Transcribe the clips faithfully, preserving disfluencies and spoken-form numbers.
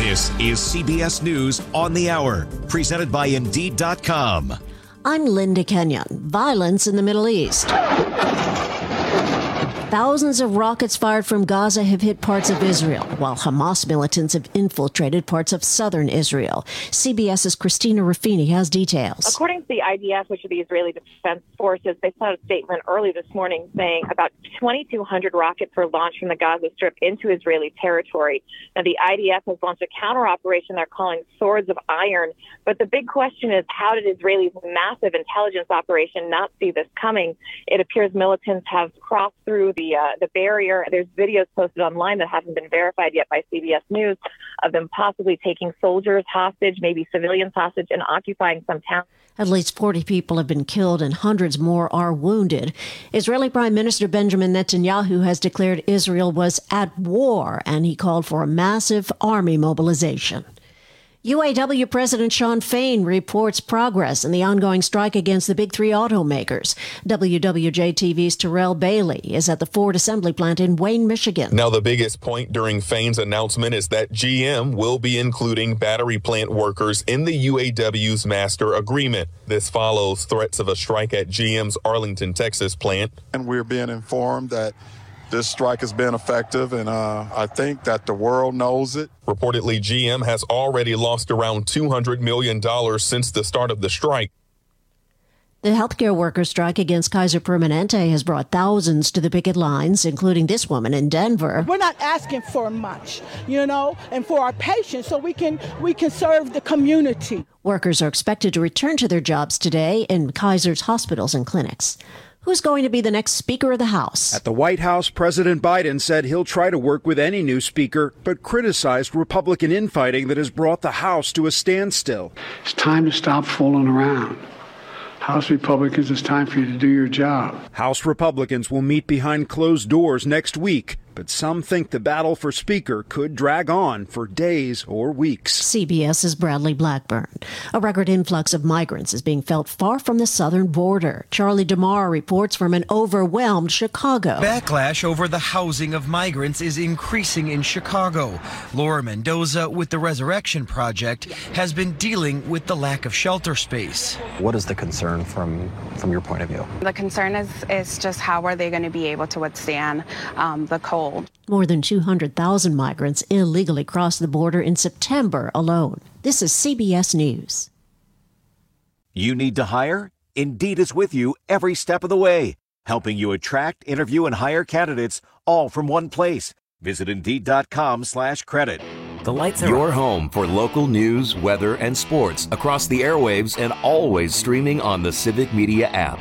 This is C B S News on the Hour, presented by Indeed dot com. I'm Linda Kenyon. Violence in the Middle East. Thousands of rockets fired from Gaza have hit parts of Israel, while Hamas militants have infiltrated parts of southern Israel. CBS's Christina Ruffini has details. According to the I D F, which are the Israeli Defense Forces, they sent out a statement early this morning saying about twenty-two hundred rockets were launched from the Gaza Strip into Israeli territory. Now, the I D F has launched a counter-operation they're calling Swords of Iron. But the big question is, how did Israel's massive intelligence operation not see this coming? It appears militants have crossed through the uh, the barrier. There's videos posted online that haven't been verified yet by C B S News of them possibly taking soldiers hostage, maybe civilians hostage, and occupying some towns. At least forty people have been killed and hundreds more are wounded. Israeli Prime Minister Benjamin Netanyahu has declared Israel was at war, and he called for a massive army mobilization. U A W President Shawn Fain reports progress in the ongoing strike against the big three automakers. W W J T V's Terrell Bailey is at the Ford assembly plant in Wayne, Michigan. Now, the biggest point during Fain's announcement is that G M will be including battery plant workers in the U A W's master agreement. This follows threats of a strike at G M's Arlington, Texas plant. And we're being informed that this strike has been effective, and uh, I think that the world knows it. Reportedly, G M has already lost around two hundred million dollars since the start of the strike. The healthcare workers' strike against Kaiser Permanente has brought thousands to the picket lines, including this woman in Denver. We're not asking for much, you know, and for our patients so we can we can serve the community. Workers are expected to return to their jobs today in Kaiser's hospitals and clinics. Who's going to be the next Speaker of the House? At the White House, President Biden said he'll try to work with any new speaker, but criticized Republican infighting that has brought the House to a standstill. It's time to stop fooling around. House Republicans, it's time for you to do your job. House Republicans will meet behind closed doors next week, but some think the battle for Speaker could drag on for days or weeks. CBS's Bradley Blackburn. A record influx of migrants is being felt far from the southern border. Charlie DeMar reports from an overwhelmed Chicago. Backlash over the housing of migrants is increasing in Chicago. Laura Mendoza with the Resurrection Project has been dealing with the lack of shelter space. What is the concern from, from your point of view? The concern is, is just how are they going to be able to withstand um, the cold. More than two hundred thousand migrants illegally crossed the border in September alone. This is C B S News. You need to hire? Indeed is with you every step of the way, helping you attract, interview, and hire candidates all from one place. Visit Indeed dot com slash credit. The lights are Your home for local news, weather, and sports across the airwaves and always streaming on the Civic Media app.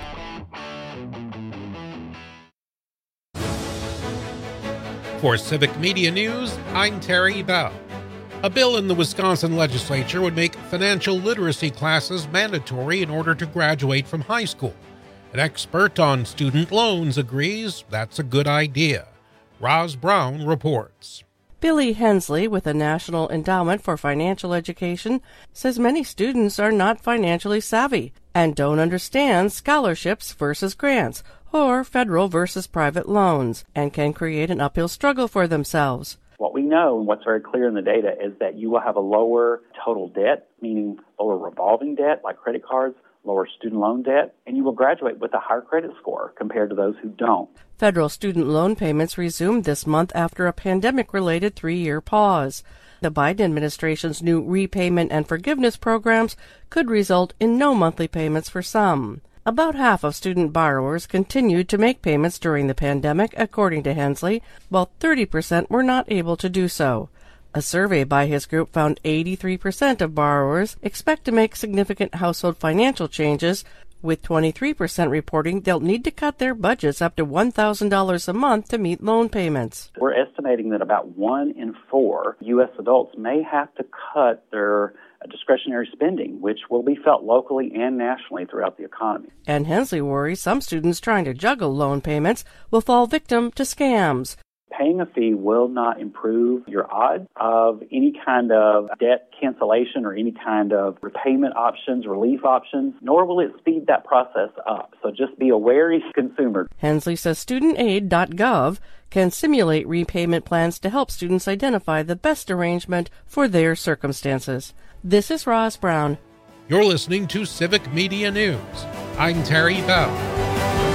For Civic Media News, I'm Terry Bell. A bill in the Wisconsin legislature would make financial literacy classes mandatory in order to graduate from high school. An expert on student loans agrees that's a good idea. Roz Brown reports. Billy Hensley with the National Endowment for Financial Education says many students are not financially savvy and don't understand scholarships versus grants or federal versus private loans, and can create an uphill struggle for themselves. What we know and what's very clear in the data is that you will have a lower total debt, meaning lower revolving debt like credit cards, lower student loan debt, and you will graduate with a higher credit score compared to those who don't. Federal student loan payments resumed this month after a pandemic-related three-year pause. The Biden administration's new repayment and forgiveness programs could result in no monthly payments for some. About half of student borrowers continued to make payments during the pandemic, according to Hensley, while thirty percent were not able to do so. A survey by his group found eighty-three percent of borrowers expect to make significant household financial changes, with twenty-three percent reporting they'll need to cut their budgets up to one thousand dollars a month to meet loan payments. We're estimating that about one in four U S adults may have to cut their discretionary spending, which will be felt locally and nationally throughout the economy. And Hensley worries some students trying to juggle loan payments will fall victim to scams. Paying a fee will not improve your odds of any kind of debt cancellation or any kind of repayment options, relief options, nor will it speed that process up. So just be a wary consumer. Hensley says student aid dot gov can simulate repayment plans to help students identify the best arrangement for their circumstances. This is Roz Brown. You're listening to Civic Media News. I'm Terry Bell.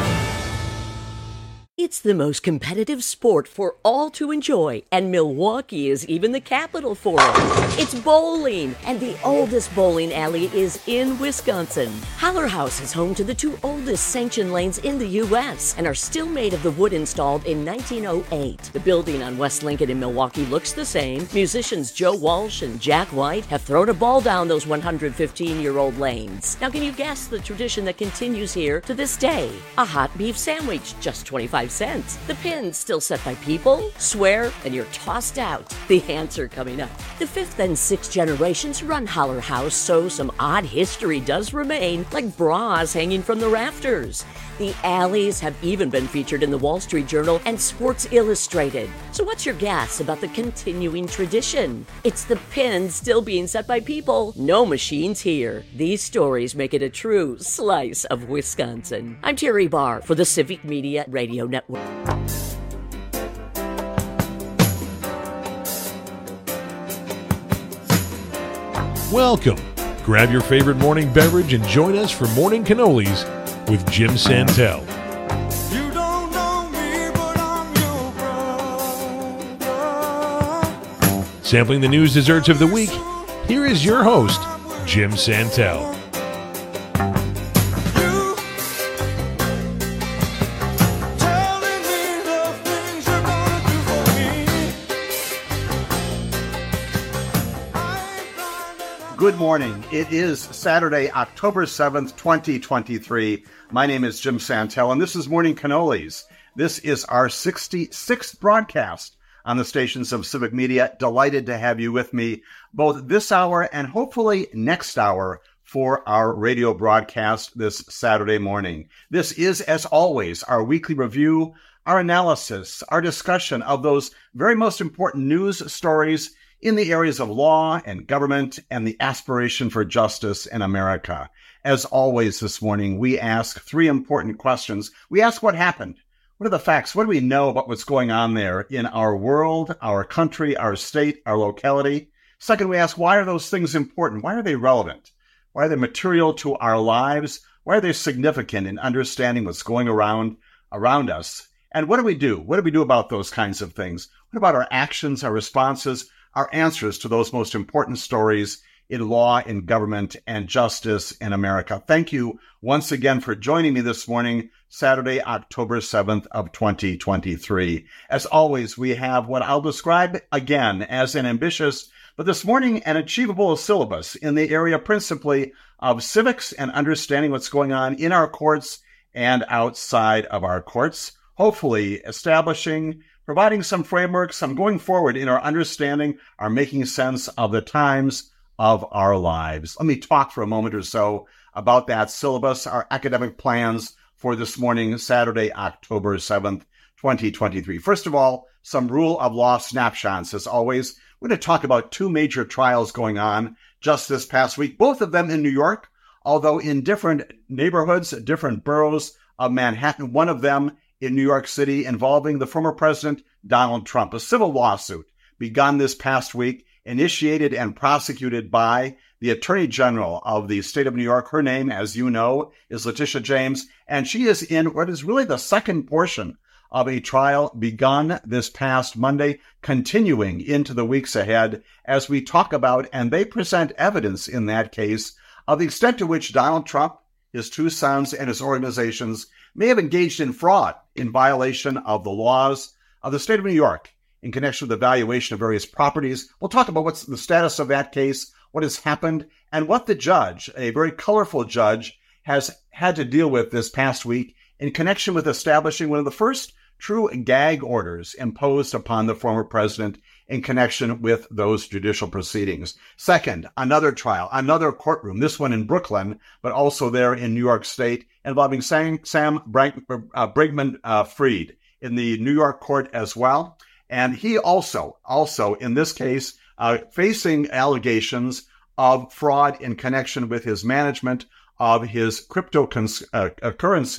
It's the most competitive sport for all to enjoy, and Milwaukee is even the capital for it. It's bowling, and the oldest bowling alley is in Wisconsin. Haller House is home to the two oldest sanctioned lanes in the U S and are still made of the wood installed in nineteen oh eight. The building on West Lincoln in Milwaukee looks the same. Musicians Joe Walsh and Jack White have thrown a ball down those one hundred fifteen-year-old lanes. Now, can you guess the tradition that continues here to this day? A hot beef sandwich, just twenty-five cents. The pin's still set by people. Swear, and you're tossed out. The answer coming up. The fifth and sixth generations run Haller House, so some odd history does remain, like bras hanging from the rafters. The alleys have even been featured in the Wall Street Journal and Sports Illustrated. So what's your guess about the continuing tradition? It's the pin still being set by people. No machines here. These stories make it a true slice of Wisconsin. I'm Terry Barr for the Civic Media Radio Network. Welcome. Grab your favorite morning beverage and join us for Morning Cannolis with Jim Santel. You don't know me, but I'm your brother. Sampling the news desserts of the week, here is your host, Jim Santel. Good morning. It is Saturday, October seventh, twenty twenty-three. My name is Jim Santel, and this is Morning Cannolis. This is our sixty-sixth broadcast on the stations of Civic Media. Delighted to have you with me both this hour and hopefully next hour for our radio broadcast this Saturday morning. This is, as always, our weekly review, our analysis, our discussion of those very most important news stories in the areas of law and government and the aspiration for justice in America. As always this morning, we ask three important questions. We ask what happened. What are the facts? What do we know about what's going on there in our world, our country, our state, our locality? Second, we ask, why are those things important? Why are they relevant? Why are they material to our lives? Why are they significant in understanding what's going around around us? And what do we do? What do we do about those kinds of things? What about our actions, our responses, our answers to those most important stories in law, in government, and justice in America? Thank you once again for joining me this morning, Saturday, October seventh of twenty twenty-three. As always, we have what I'll describe again as an ambitious, but this morning an achievable syllabus in the area principally of civics and understanding what's going on in our courts and outside of our courts, hopefully establishing providing some framework, some going forward in our understanding, our making sense of the times of our lives. Let me talk for a moment or so about that syllabus, our academic plans for this morning, Saturday, October seventh, twenty twenty-three. First of all, some rule of law snapshots. As always, we're going to talk about two major trials going on just this past week, both of them in New York, although in different neighborhoods, different boroughs of Manhattan. One of them in New York City involving the former president, Donald Trump. A civil lawsuit begun this past week, initiated and prosecuted by the Attorney General of the state of New York. Her name, as you know, is Letitia James, and she is in what is really the second portion of a trial begun this past Monday, continuing into the weeks ahead as we talk about, and they present evidence in that case, of the extent to which Donald Trump, his two sons, and his organizations may have engaged in fraud in violation of the laws of the state of New York in connection with the valuation of various properties. We'll talk about what's the status of that case, what has happened, and what the judge, a very colorful judge, has had to deal with this past week in connection with establishing one of the first true gag orders imposed upon the former president in connection with those judicial proceedings. Second, another trial, another courtroom, this one in Brooklyn, but also there in New York State, involving Sam, Sam Brag, uh, Brigman-Fried in the New York court as well. And he also, also in this case, uh, facing allegations of fraud in connection with his management of his cryptocurrency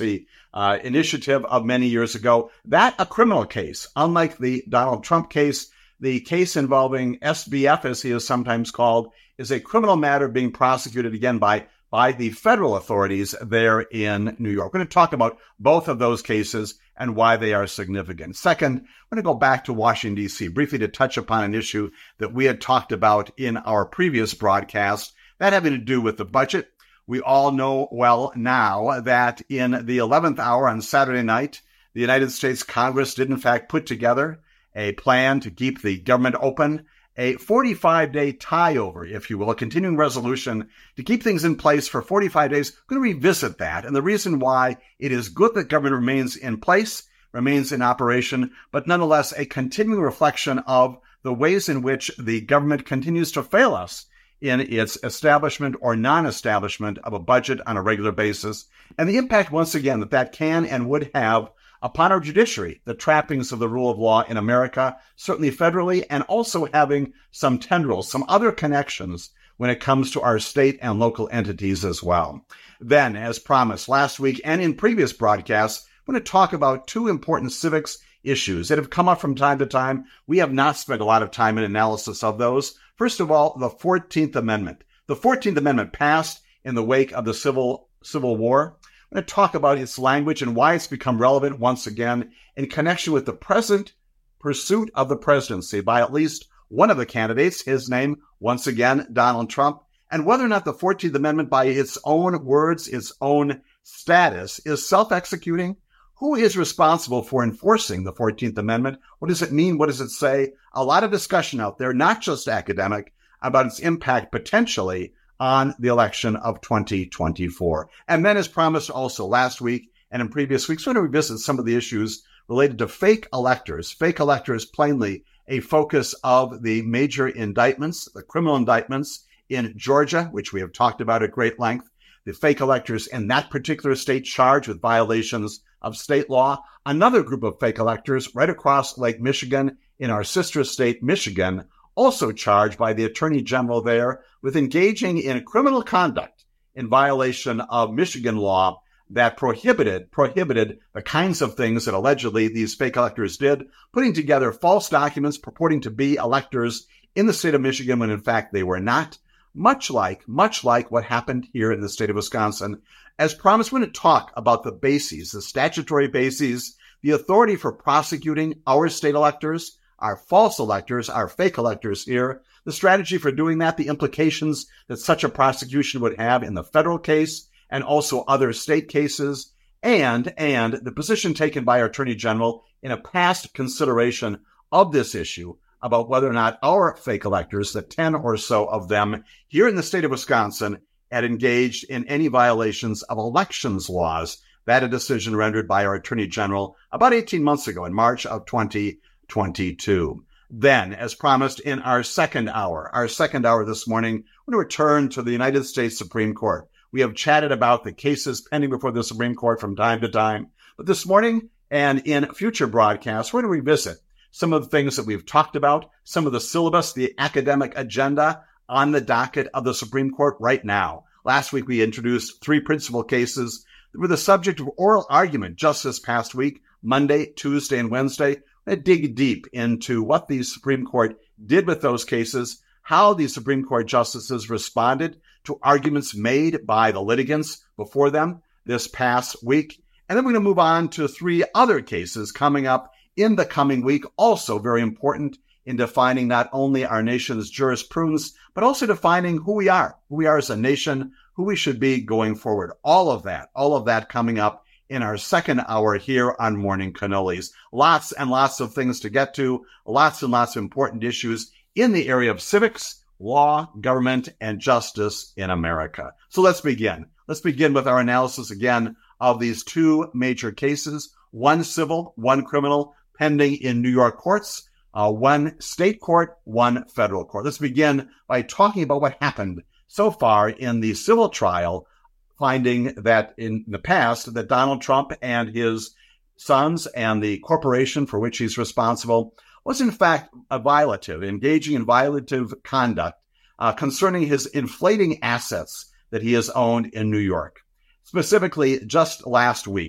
uh, initiative of many years ago. That a criminal case, unlike the Donald Trump case. The case involving S B F, as he is sometimes called, is a criminal matter being prosecuted again by, by the federal authorities there in New York. We're going to talk about both of those cases and why they are significant. Second, we're going to go back to Washington, D C, briefly to touch upon an issue that we had talked about in our previous broadcast, that having to do with the budget. We all know well now that in the eleventh hour on Saturday night, the United States Congress did in fact put together a plan to keep the government open, a forty-five day tie-over, if you will, a continuing resolution to keep things in place for forty-five days. We're going to revisit that and the reason why it is good that government remains in place, remains in operation, but nonetheless a continuing reflection of the ways in which the government continues to fail us in its establishment or non-establishment of a budget on a regular basis, and the impact, once again, that that can and would have upon our judiciary, the trappings of the rule of law in America, certainly federally, and also having some tendrils, some other connections when it comes to our state and local entities as well. Then, as promised last week and in previous broadcasts, I'm going to talk about two important civics issues that have come up from time to time. We have not spent a lot of time in analysis of those. First of all, the fourteenth Amendment. The fourteenth Amendment passed in the wake of the Civil, Civil War. I'm going to talk about its language and why it's become relevant once again in connection with the present pursuit of the presidency by at least one of the candidates, his name, once again, Donald Trump, and whether or not the fourteenth Amendment, by its own words, its own status, is self-executing. Who is responsible for enforcing the fourteenth Amendment? What does it mean? What does it say? A lot of discussion out there, not just academic, about its impact potentially on the election of twenty twenty-four. And then, as promised also last week and in previous weeks, we're going to revisit some of the issues related to fake electors. Fake electors, plainly a focus of the major indictments, the criminal indictments in Georgia, which we have talked about at great length. The fake electors in that particular state charged with violations of state law. Another group of fake electors right across Lake Michigan in our sister state, Michigan, also charged by the Attorney General there with engaging in criminal conduct in violation of Michigan law that prohibited prohibited the kinds of things that allegedly these fake electors did, putting together false documents purporting to be electors in the state of Michigan when in fact they were not, much like, much like what happened here in the state of Wisconsin. As promised, we're going to talk about the bases, the statutory bases, the authority for prosecuting our state electors, our false electors, our fake electors here, the strategy for doing that, the implications that such a prosecution would have in the federal case and also other state cases, and, and the position taken by our Attorney General in a past consideration of this issue about whether or not our fake electors, the ten or so of them here in the state of Wisconsin, had engaged in any violations of elections laws. That a decision rendered by our Attorney General about eighteen months ago in March of twenty twenty-two. Then, as promised in our second hour, our second hour this morning, we're going to return to the United States Supreme Court. We have chatted about the cases pending before the Supreme Court from time to time. But this morning and in future broadcasts, we're going to revisit some of the things that we've talked about, some of the syllabus, the academic agenda on the docket of the Supreme Court right now. Last week, we introduced three principal cases that were the subject of oral argument just this past week, Monday, Tuesday, and Wednesday. We're going to dig deep into what the Supreme Court did with those cases, how the Supreme Court justices responded to arguments made by the litigants before them this past week. And then we're going to move on to three other cases coming up in the coming week, also very important in defining not only our nation's jurisprudence, but also defining who we are, who we are as a nation, who we should be going forward. All of that, all of that coming up in our second hour here on Morning Cannolis. Lots and lots of things to get to, lots and lots of important issues in the area of civics, law, government, and justice in America. So let's begin. Let's begin with our analysis again of these two major cases, one civil, one criminal, pending in New York courts, uh, one state court, one federal court. Let's begin by talking about what happened so far in the civil trial, finding that in the past that Donald Trump and his sons and the corporation for which he's responsible was in fact a violative, engaging in violative conduct uh, concerning his inflating assets that he has owned in New York. Specifically, just last week,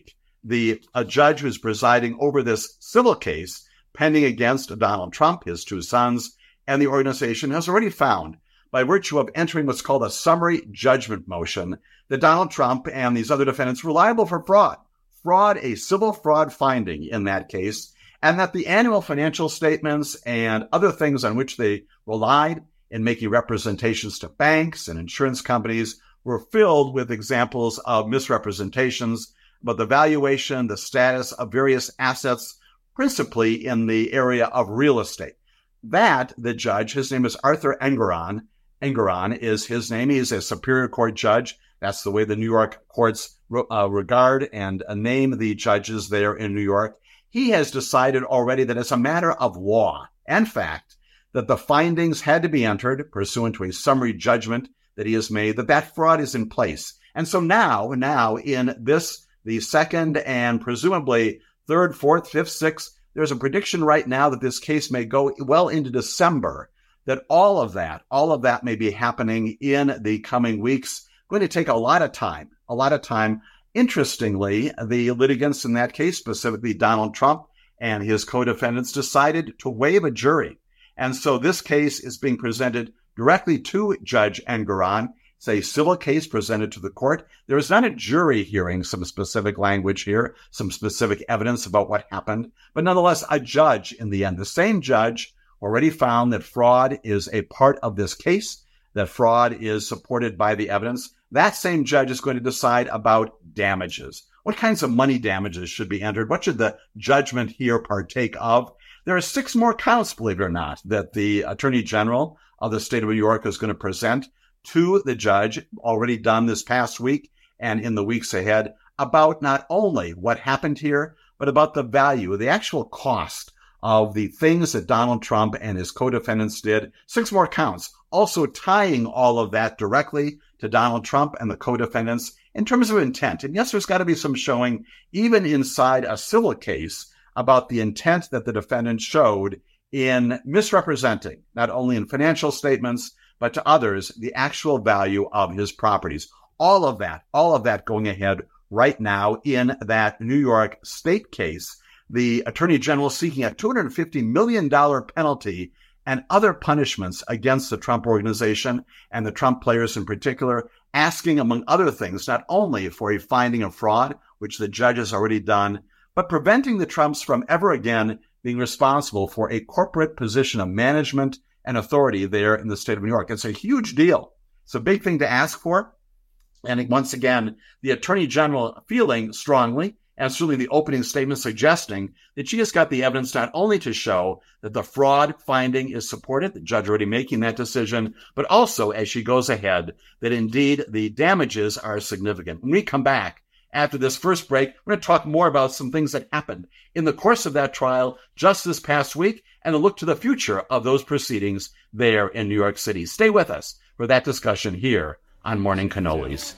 The a judge who's presiding over this civil case pending against Donald Trump, his two sons, and the organization has already found, by virtue of entering what's called a summary judgment motion, that Donald Trump and these other defendants were liable for fraud. Fraud, a civil fraud finding in that case, and that the annual financial statements and other things on which they relied in making representations to banks and insurance companies were filled with examples of misrepresentations about the valuation, the status of various assets, principally in the area of real estate. That, the judge, his name is Arthur Engoron. Engoron is his name. He's a Superior Court judge. That's the way the New York courts uh, regard and uh, name the judges there in New York. He has decided already that it's a matter of law and fact that the findings had to be entered pursuant to a summary judgment that he has made, that that fraud is in place. And so now, now in this, the second and presumably third, fourth, fifth, sixth, there's a prediction right now that this case may go well into December, that all of that, all of that may be happening in the coming weeks. Going to take a lot of time, a lot of time. Interestingly, the litigants in that case, specifically Donald Trump and his co-defendants, decided to waive a jury. And so this case is being presented directly to Judge Engoron. It's a civil case presented to the court. There is not a jury hearing some specific language here, some specific evidence about what happened, but nonetheless, a judge in the end. The same judge already found that fraud is a part of this case, that fraud is supported by the evidence. That same judge is going to decide about damages. What kinds of money damages should be entered? What should the judgment here partake of? There are six more counts, believe it or not, that the Attorney General of the state of New York is going to present to the judge, already done this past week and in the weeks ahead, about not only what happened here, but about the value, the actual cost of the things that Donald Trump and his co-defendants did. Six more counts, also tying all of that directly to Donald Trump and the co-defendants in terms of intent. And yes, there's got to be some showing, even inside a civil case, about the intent that the defendant showed in misrepresenting, not only in financial statements, but to others, the actual value of his properties. All of that, all of that going ahead right now in that New York state case. The Attorney General seeking a two hundred fifty million dollars penalty and other punishments against the Trump organization and the Trump players in particular, asking, among other things, not only for a finding of fraud, which the judge has already done, but preventing the Trumps from ever again being responsible for a corporate position of management and authority there in the state of New York. It's a huge deal. It's a big thing to ask for. And once again, the Attorney General feeling strongly, and certainly the opening statement suggesting that she has got the evidence not only to show that the fraud finding is supported, the judge already making that decision, but also, as she goes ahead, that indeed the damages are significant. When we come back after this first break, we're going to talk more about some things that happened in the course of that trial just this past week and a look to the future of those proceedings there in New York City. Stay with us for that discussion here on Morning Cannolis.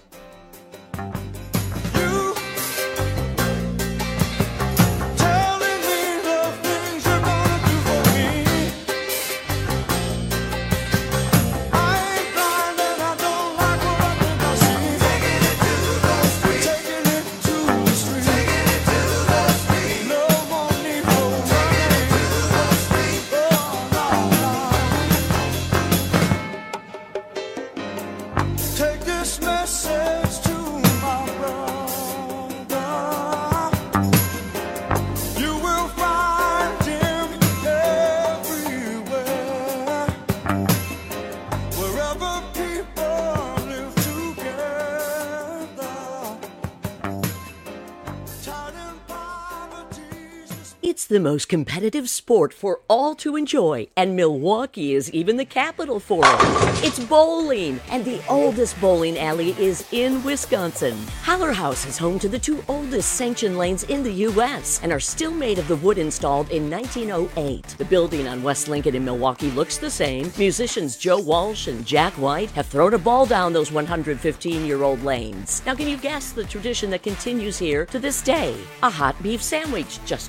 It's the most competitive sport for all to enjoy, and Milwaukee is even the capital for it. It's bowling, and the oldest bowling alley is in Wisconsin. Haller House is home to the two oldest sanctioned lanes in the U S and are still made of the wood installed in nineteen oh eight. The building on West Lincoln in Milwaukee looks the same. Musicians Joe Walsh and Jack White have thrown a ball down those one hundred fifteen-year-old lanes. Now, can you guess the tradition that continues here to this day? A hot beef sandwich, just twenty-five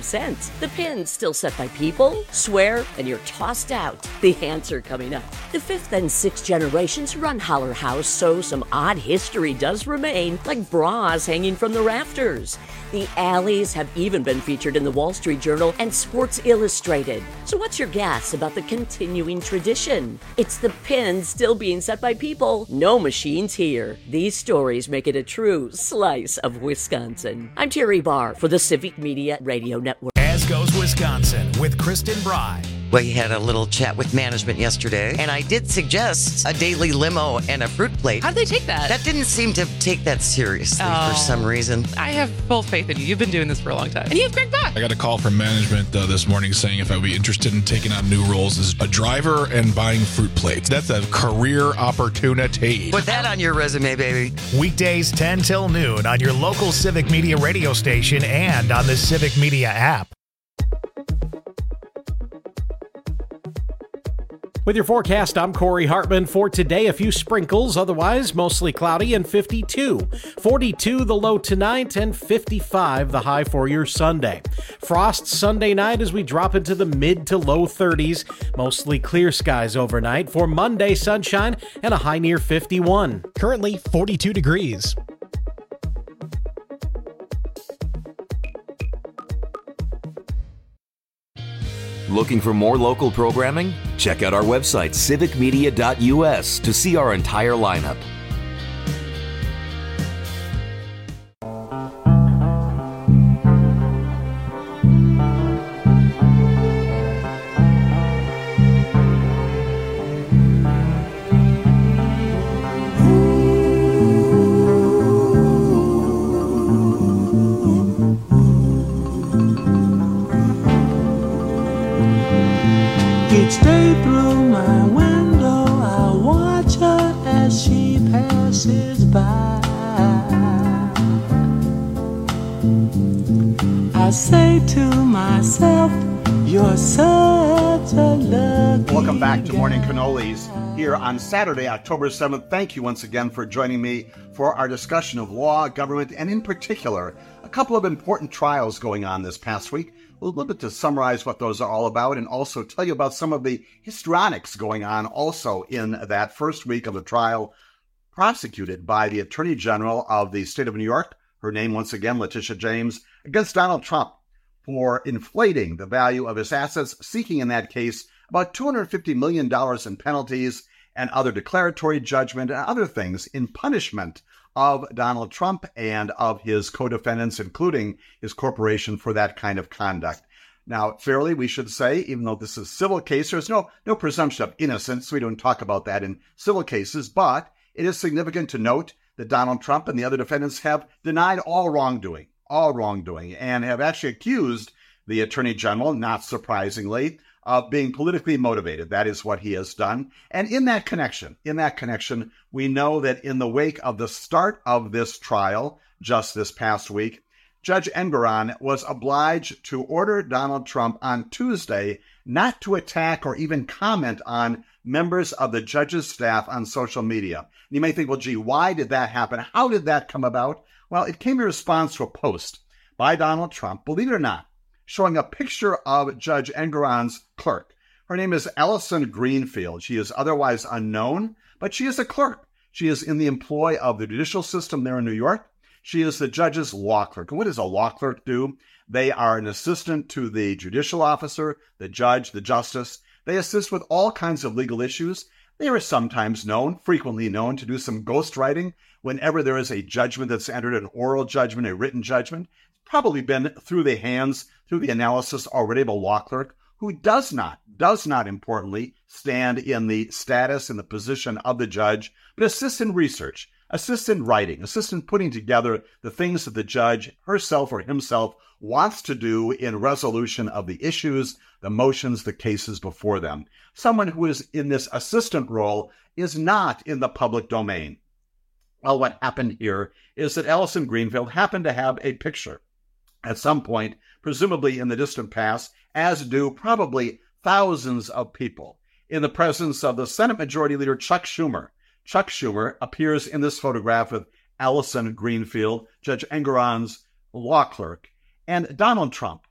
seventy-five cents. The pin's still set by people, swear, and you're tossed out. The answer coming up. The fifth and sixth generations run Holler House, so some odd history does remain, like bras hanging from the rafters. The alleys have even been featured in the Wall Street Journal and Sports Illustrated. So what's your guess about the continuing tradition? It's the pin still being set by people, no machines here. These stories make it a true slice of Wisconsin. I'm Terry Barr for the Civic Media Radio Network. As goes Wisconsin with Kristen Bry. We had a little chat with management yesterday, and I did suggest a daily limo and a fruit plate. How'd they take that? That didn't seem to take that seriously Oh. for some reason. I have full faith in you. You've been doing this for a long time. And you have Greg Bach. I got a call from management uh, this morning saying if I would be interested in taking on new roles as a driver and buying fruit plates. That's a career opportunity. Put that on your resume, baby. Weekdays ten till noon on your local Civic Media radio station and on the Civic Media app. With your forecast, I'm Corey Hartman. For today, a few sprinkles, otherwise mostly cloudy, and fifty-two. forty-two the low tonight, and fifty-five the high for your Sunday. Frost Sunday night as we drop into the mid to low thirties. Mostly clear skies overnight. For Monday, sunshine and a high near fifty-one. Currently forty-two degrees. Looking for more local programming? Check out our website, civic media dot u s, to see our entire lineup. Each day through my window, I watch her as she passes by. I say to myself, you're such a lucky Welcome back to guy. Morning Cannolis here on Saturday, October seventh. Thank you once again for joining me for our discussion of law, government, and in particular, a couple of important trials going on this past week. A little bit to summarize what those are all about and also tell you about some of the histrionics going on also in that first week of the trial prosecuted by the Attorney General of the state of New York, her name once again, Letitia James, against Donald Trump for inflating the value of his assets, seeking in that case about two hundred fifty million dollars in penalties and other declaratory judgment and other things in punishment of Donald Trump and of his co-defendants, including his corporation, for that kind of conduct. Now, fairly, we should say, even though this is a civil case, there's no, no presumption of innocence. We don't talk about that in civil cases, but it is significant to note that Donald Trump and the other defendants have denied all wrongdoing, all wrongdoing, and have actually accused the Attorney General, not surprisingly, of being politically motivated. That is what he has done. And in that connection, in that connection, we know that in the wake of the start of this trial, just this past week, Judge Engoron was obliged to order Donald Trump on Tuesday not to attack or even comment on members of the judge's staff on social media. You may think, well, gee, why did that happen? How did that come about? Well, it came in response to a post by Donald Trump, believe it or not, showing a picture of Judge Engoron's clerk. Her name is Allison Greenfield. She is otherwise unknown, but she is a clerk. She is in the employ of the judicial system there in New York. She is the judge's law clerk. And what does a law clerk do? They are an assistant to the judicial officer, the judge, the justice. They assist with all kinds of legal issues. They are sometimes known, frequently known, to do some ghostwriting whenever there is a judgment that's entered, an oral judgment, a written judgment. It's probably been through the hands, through the analysis already of a law clerk who does not, does not importantly, stand in the status and the position of the judge, but assists in research, assists in writing, assists in putting together the things that the judge herself or himself wants to do in resolution of the issues, the motions, the cases before them. Someone who is in this assistant role is not in the public domain. Well, what happened here is that Allison Greenfield happened to have a picture at some point, presumably in the distant past, as do probably thousands of people, in the presence of the Senate Majority Leader Chuck Schumer. Chuck Schumer appears in this photograph with Allison Greenfield, Judge Engoron's law clerk, and Donald Trump,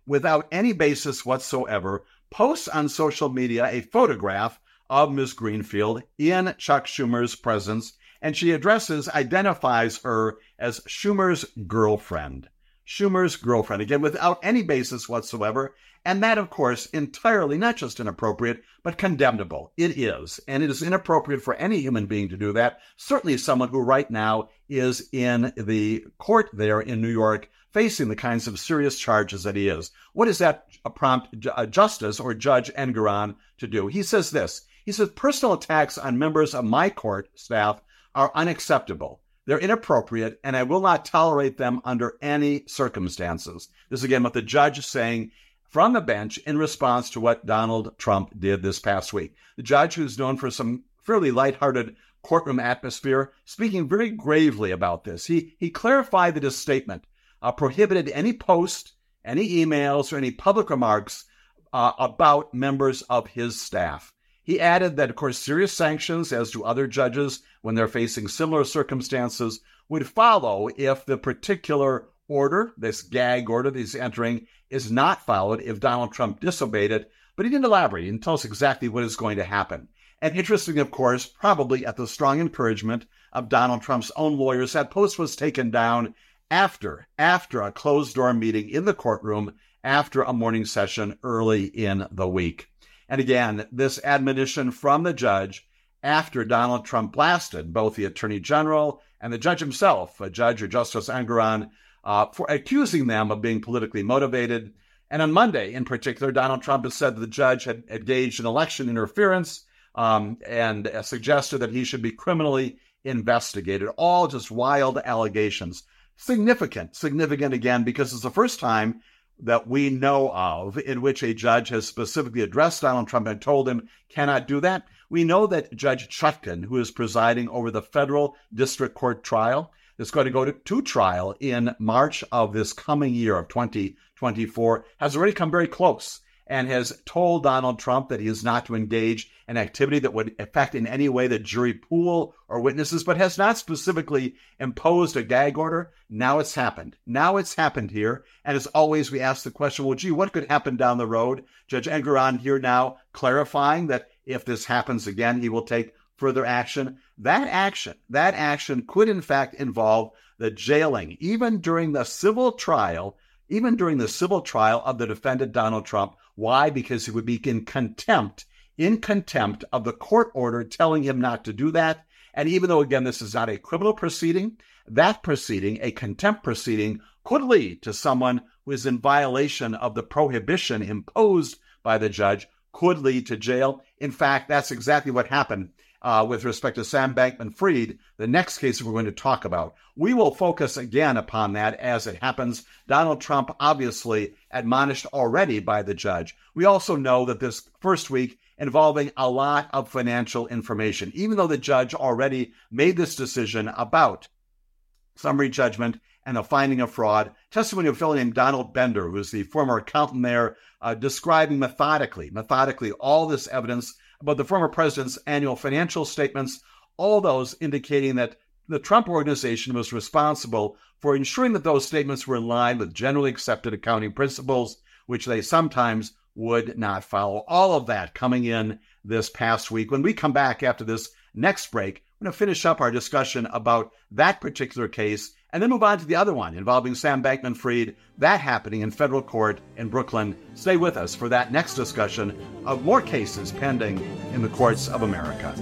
without any basis whatsoever, posts on social media a photograph of Miz Greenfield in Chuck Schumer's presence, and she addresses, identifies her as Schumer's girlfriend. Schumer's girlfriend, again, without any basis whatsoever. And that, of course, entirely not just inappropriate, but condemnable. It is. And it is inappropriate for any human being to do that. Certainly someone who right now is in the court there in New York facing the kinds of serious charges that he is. What does that prompt Justice or Judge Engoron to do? He says this. He says, personal attacks on members of my court staff are unacceptable. They're inappropriate, and I will not tolerate them under any circumstances. This is again what the judge is saying from the bench in response to what Donald Trump did this past week. The judge, who's known for some fairly lighthearted courtroom atmosphere, speaking very gravely about this. He, he clarified that his statement uh, prohibited any post, any emails, or any public remarks uh, about members of his staff. He added that, of course, serious sanctions, as do other judges when they're facing similar circumstances, would follow if the particular order, this gag order that he's entering, is not followed if Donald Trump disobeyed it. But he didn't elaborate. He didn't tell us exactly what is going to happen. And interesting, of course, probably at the strong encouragement of Donald Trump's own lawyers, that post was taken down after, after a closed-door meeting in the courtroom, after a morning session early in the week. And again, this admonition from the judge after Donald Trump blasted both the Attorney General and the judge himself, a judge or Justice Engoron, uh, for accusing them of being politically motivated. And on Monday, in particular, Donald Trump has said that the judge had engaged in election interference um, and uh, suggested that he should be criminally investigated. All just wild allegations. Significant, significant again, because it's the first time that we know of in which a judge has specifically addressed Donald Trump and told him cannot do that. We know that Judge Chutkan, who is presiding over the federal district court trial, that's going to go to, to trial in March of this coming year of twenty twenty-four, has already come very close and has told Donald Trump that he is not to engage in activity that would affect in any way the jury pool or witnesses, but has not specifically imposed a gag order. Now it's happened. Now it's happened here. And as always, we ask the question, well, gee, what could happen down the road? Judge Engoron here now clarifying that if this happens again, he will take further action. That action, that action could in fact involve the jailing, even during the civil trial, even during the civil trial of the defendant, Donald Trump. Why? Because he would be in contempt, in contempt of the court order telling him not to do that. And even though, again, this is not a criminal proceeding, that proceeding, a contempt proceeding, could lead to someone who is in violation of the prohibition imposed by the judge, could lead to jail. In fact, that's exactly what happened uh, with respect to Sam Bankman-Fried, the next case we're going to talk about. We will focus again upon that as it happens. Donald Trump, obviously admonished already by the judge. We also know that this first week involving a lot of financial information, even though the judge already made this decision about summary judgment and the finding of fraud. Testimony of a fellow named Donald Bender, who is the former accountant there, uh, describing methodically, methodically all this evidence about the former president's annual financial statements, all those indicating that the Trump organization was responsible for ensuring that those statements were in line with generally accepted accounting principles, which they sometimes would not follow. All of that coming in this past week. When we come back after this next break, we're going to finish up our discussion about that particular case and then move on to the other one involving Sam Bankman-Fried, that happening in federal court in Brooklyn. Stay with us for that next discussion of more cases pending in the courts of America.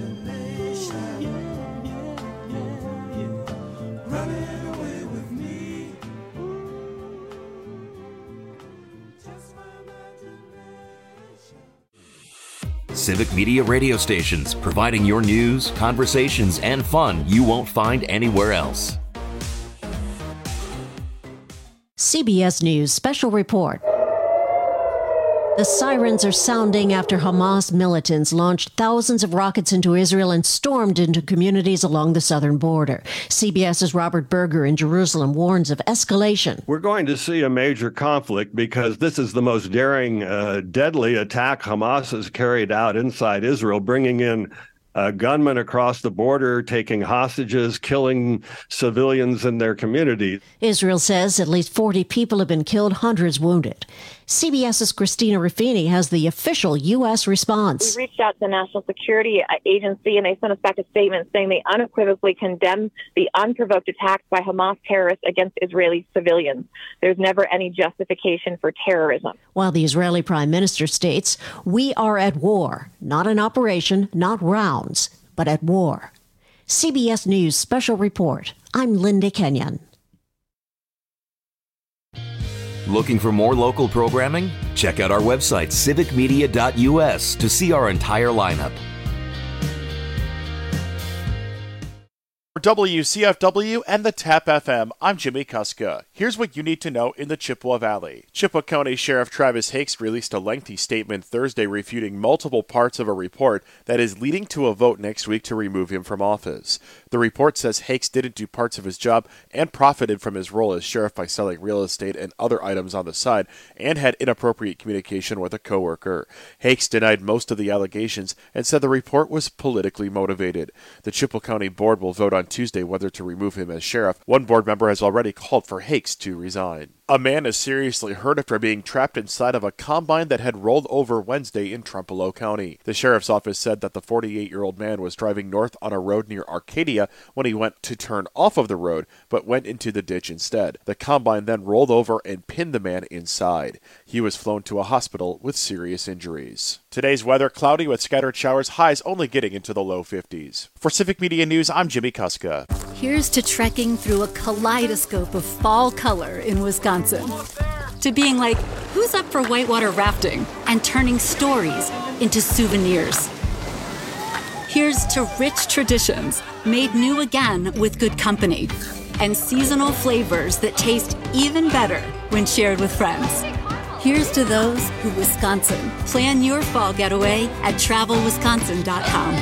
Civic Media radio stations, providing your news, conversations, and fun you won't find anywhere else. C B S News Special Report. The sirens are sounding after Hamas militants launched thousands of rockets into Israel and stormed into communities along the southern border. CBS's Robert Berger in Jerusalem warns of escalation. We're going to see a major conflict because this is the most daring, uh, deadly attack Hamas has carried out inside Israel, bringing in uh, gunmen across the border taking hostages, killing civilians in their community. Israel says at least forty people have been killed, hundreds wounded. CBS's Christina Ruffini has the official U S response. We reached out to the National Security Agency, and they sent us back a statement saying they unequivocally condemn the unprovoked attacks by Hamas terrorists against Israeli civilians. There's never any justification for terrorism. While the Israeli prime minister states, we are at war, not an operation, not rounds, but at war. C B S News Special Report. I'm Linda Kenyon. Looking for more local programming? Check out our website, civic media dot U S, to see our entire lineup. For W C F W and the TAP F M, I'm Jimmy Kuska. Here's what you need to know in the Chippewa Valley. Chippewa County Sheriff Travis Hakes released a lengthy statement Thursday refuting multiple parts of a report that is leading to a vote next week to remove him from office. The report says Hakes didn't do parts of his job and profited from his role as sheriff by selling real estate and other items on the side and had inappropriate communication with a coworker. Hakes denied most of the allegations and said the report was politically motivated. The Chippewa County Board will vote on Tuesday whether to remove him as sheriff. One board member has already called for Hakes to resign. A man is seriously hurt after being trapped inside of a combine that had rolled over Wednesday in Trempealeau County. The sheriff's office said that the forty-eight-year-old man was driving north on a road near Arcadia when he went to turn off of the road, but went into the ditch instead. The combine then rolled over and pinned the man inside. He was flown to a hospital with serious injuries. Today's weather, cloudy with scattered showers, highs only getting into the low fifties. For Civic Media News, I'm Jimmy Kuska. Here's to trekking through a kaleidoscope of fall color in Wisconsin. To being like, who's up for whitewater rafting? And turning stories into souvenirs. Here's to rich traditions made new again with good company. And seasonal flavors that taste even better when shared with friends. Here's to those who Wisconsin. Plan your fall getaway at travel wisconsin dot com.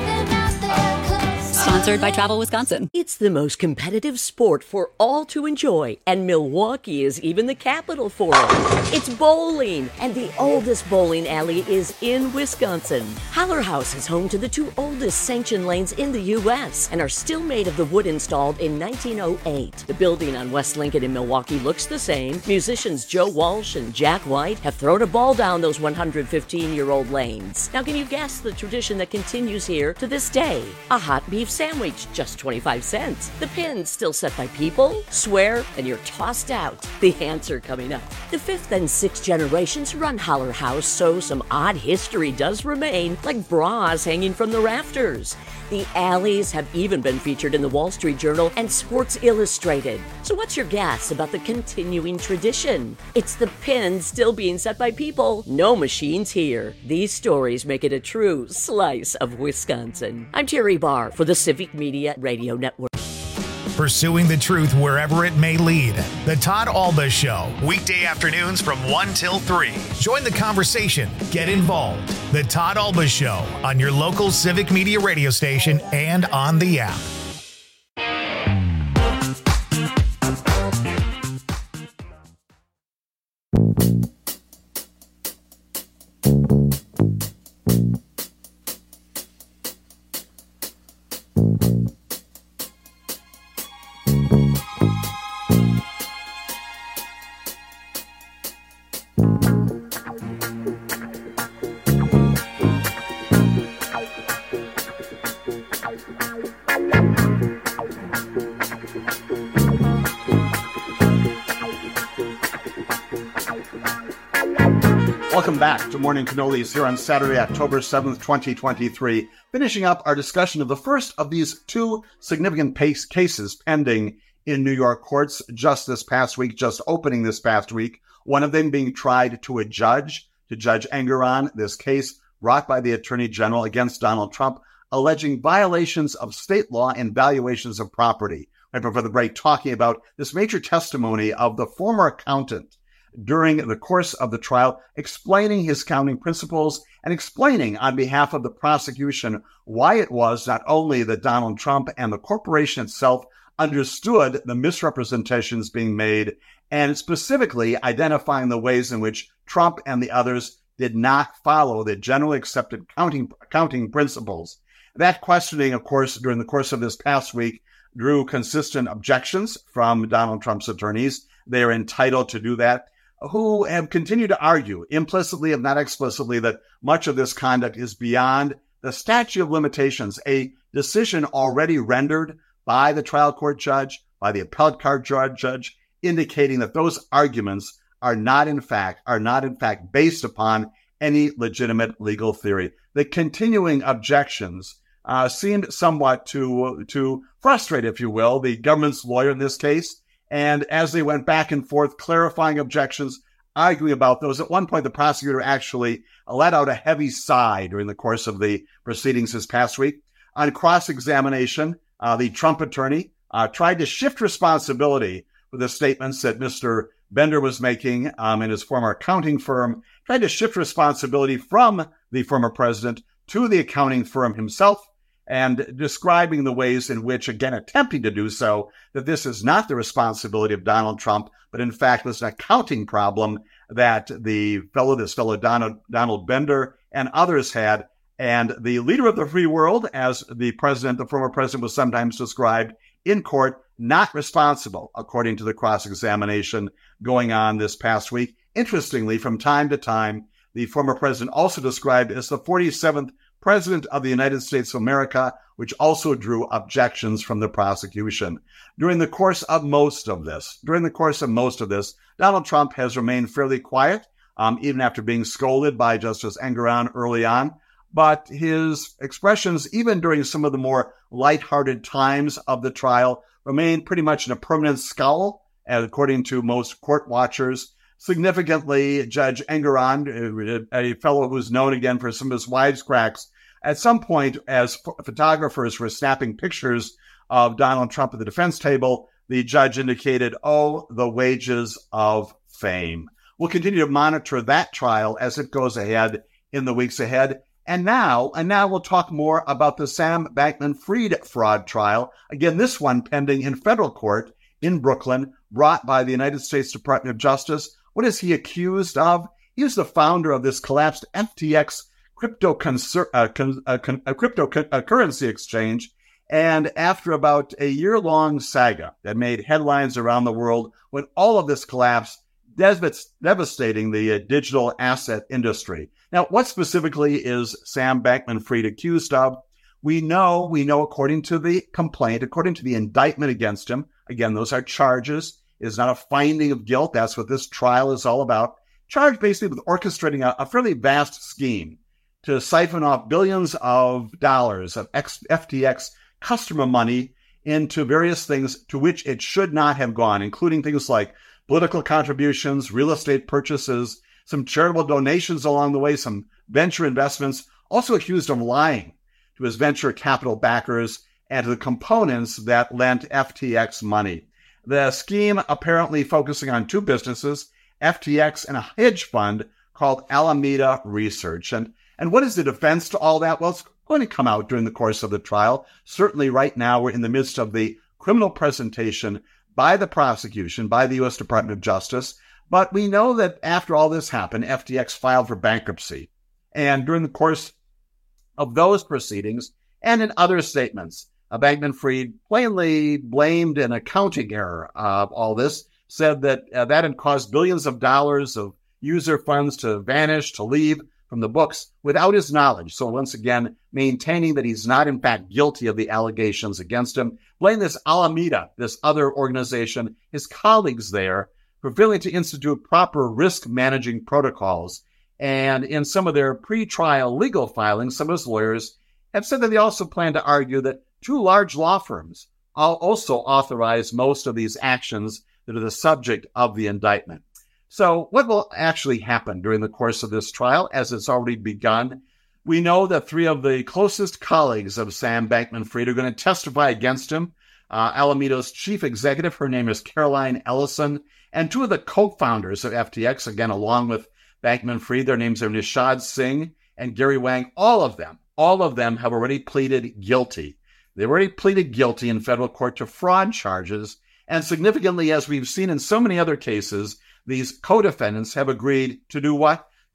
Sponsored by Travel Wisconsin. It's the most competitive sport for all to enjoy, and Milwaukee is even the capital for it. It's bowling, and the oldest bowling alley is in Wisconsin. Holler House is home to the two oldest sanctioned lanes in the U S and are still made of the wood installed in nineteen oh eight. The building on West Lincoln in Milwaukee looks the same. Musicians Joe Walsh and Jack White have thrown a ball down those one hundred fifteen-year-old lanes. Now, can you guess the tradition that continues here to this day? A hot beef sandwich, just twenty-five cents. The pins still set by people, swear, and you're tossed out. The answer coming up. The fifth and sixth generations run Holler House, so some odd history does remain, like bras hanging from the rafters. The alleys have even been featured in the Wall Street Journal and Sports Illustrated. So what's your guess about the continuing tradition? It's the pins still being set by people. No machines here. These stories make it a true slice of Wisconsin. I'm Terry Barr for the Civic Media Radio Network. Pursuing the truth wherever it may lead. The Todd Alba Show, weekday afternoons from one till three. Join the conversation. Get involved. The Todd Alba Show on your local Civic Media radio station and on the app. Welcome back to Morning Cannolis here on Saturday, October seventh, twenty twenty-three, finishing up our discussion of the first of these two significant pace cases pending in New York courts just this past week, just opening this past week, one of them being tried to a judge, to Judge Engoron, this case brought by the Attorney General against Donald Trump, alleging violations of state law and valuations of property. Right before the break, talking about this major testimony of the former accountant during the course of the trial, explaining his accounting principles and explaining on behalf of the prosecution why it was not only that Donald Trump and the corporation itself understood the misrepresentations being made, and specifically identifying the ways in which Trump and the others did not follow the generally accepted accounting, accounting principles. That questioning, of course, during the course of this past week, drew consistent objections from Donald Trump's attorneys. They are entitled to do that, who have continued to argue, implicitly if not explicitly, that much of this conduct is beyond the statute of limitations, a decision already rendered by the trial court judge, by the appellate court judge, indicating that those arguments are not in fact, are not in fact based upon any legitimate legal theory. The continuing objections uh, seemed somewhat to, to frustrate, if you will, the government's lawyer in this case. And as they went back and forth, clarifying objections, arguing about those, at one point the prosecutor actually let out a heavy sigh during the course of the proceedings this past week. On cross-examination, uh, the Trump attorney uh, tried to shift responsibility for the statements that Mister Bender was making um, in his former accounting firm, tried to shift responsibility from the former president to the accounting firm himself, and describing the ways in which, again, attempting to do so, that this is not the responsibility of Donald Trump, but in fact was an accounting problem that the fellow, this fellow Donald, Donald Bender and others had. And the leader of the free world, as the president, the former president was sometimes described in court, not responsible, according to the cross-examination going on this past week. Interestingly, from time to time, the former president also described as the forty-seventh President of the United States of America, which also drew objections from the prosecution. During the course of most of this, during the course of most of this, Donald Trump has remained fairly quiet, um, even after being scolded by Justice Engoron early on. But his expressions, even during some of the more lighthearted times of the trial, remain pretty much in a permanent scowl, according to most court watchers. Significantly, Judge Engoron, a fellow who's known again for some of his wisecracks, at some point, as photographers were snapping pictures of Donald Trump at the defense table, the judge indicated, oh, the wages of fame. We'll continue to monitor that trial as it goes ahead in the weeks ahead. And now, and now we'll talk more about the Sam Bankman-Fried fraud trial. Again, this one pending in federal court in Brooklyn, brought by the United States Department of Justice. What is he accused of? He was the founder of this collapsed F T X crypto concer- uh, con- uh, con- uh, cryptocurrency exchange. And after about a year-long saga that made headlines around the world, when all of this collapsed, dev- devastating the uh, digital asset industry. Now, what specifically is Sam Bankman-Fried accused of? We know, we know according to the complaint, according to the indictment against him, again, those are charges. It is not a finding of guilt. That's what this trial is all about. Charged basically with orchestrating a, a fairly vast scheme to siphon off billions of dollars of X, F T X customer money into various things to which it should not have gone, including things like political contributions, real estate purchases, some charitable donations along the way, some venture investments, also accused of lying to his venture capital backers and to the components that lent F T X money. The scheme apparently focusing on two businesses, F T X and a hedge fund called Alameda Research. And, and what is the defense to all that? Well, it's going to come out during the course of the trial. Certainly right now we're in the midst of the criminal presentation by the prosecution, by the U S Department of Justice. But we know that after all this happened, F T X filed for bankruptcy. And during the course of those proceedings and in other statements, uh, Bankman-Fried plainly blamed an accounting error of all this, said that uh, that had caused billions of dollars of user funds to vanish, to leave from the books without his knowledge. So once again, maintaining that he's not in fact guilty of the allegations against him. Blame this Alameda, this other organization, his colleagues there, for failing to institute proper risk managing protocols. And in some of their pre-trial legal filings, some of his lawyers have said that they also plan to argue that two large law firms also authorize most of these actions that are the subject of the indictment. So what will actually happen during the course of this trial, as it's already begun? We know that three of the closest colleagues of Sam Bankman-Fried are going to testify against him. Uh, Alameda's chief executive, her name is Caroline Ellison, and two of the co-founders of F T X, again, along with Bankman-Fried, their names are Nishad Singh and Gary Wang. All of them, all of them have already pleaded guilty. They've already pleaded guilty in federal court to fraud charges. And significantly, as we've seen in so many other cases, these co-defendants have agreed to do what?